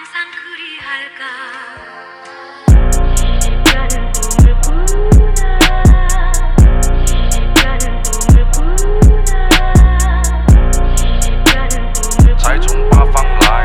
财从八方来，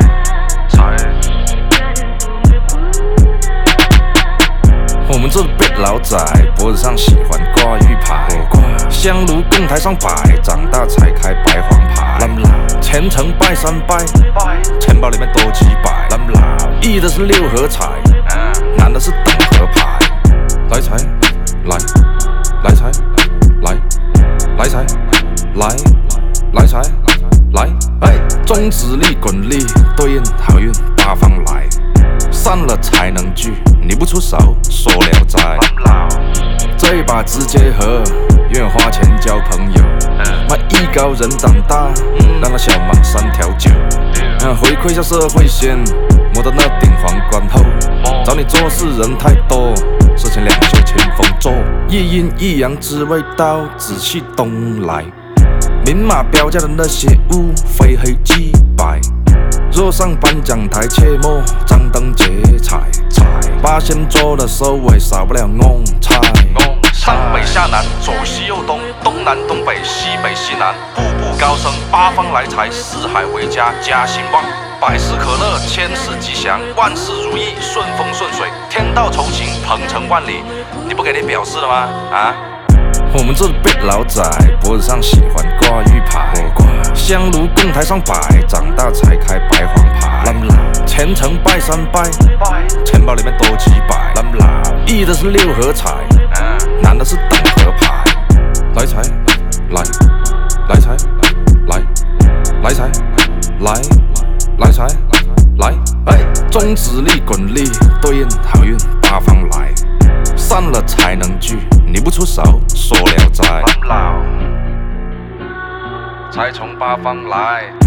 我们这辈老仔脖子上喜欢挂玉牌，香炉供台上摆，长大才开白黄牌。虔诚拜三拜，钱包里面多几百。一的是六合彩，男的是等合牌。来财，来，来财，来，来财，来，来财，来。中指力滚力，对应好运八方来。散了才能聚，你不出手说聊斋。这把直接和，愿花钱交朋友。卖艺高人胆大，让他小忙3条9。回馈下社会先，摸到那顶皇冠后。找你做事人太多，事情两袖清风做。一阴一阳之谓道，仔细东来。明码标价的那些物，非黑即白。若上颁奖台，切莫张灯结彩。八仙桌的收尾，少不了弄菜。上北下南，左西右东，东南东北，西北西南，步步高升，八方来财，四海为家，家兴旺。百事可乐，千事吉祥，万事如意，顺风顺水，天道酬勤，鹏程万里。你不给你表示了吗？我们这辈老仔脖子上喜欢挂玉牌，香炉供台上摆，长大才开白黄牌。虔诚拜三拜，钱包里面多几百。一的是六合彩，男的是等合牌。来财，来，来财，来，来财，来，来财，来。中指力滚力，对应好运八方来。散了才能聚，你不出手说聊斋。财从八方来。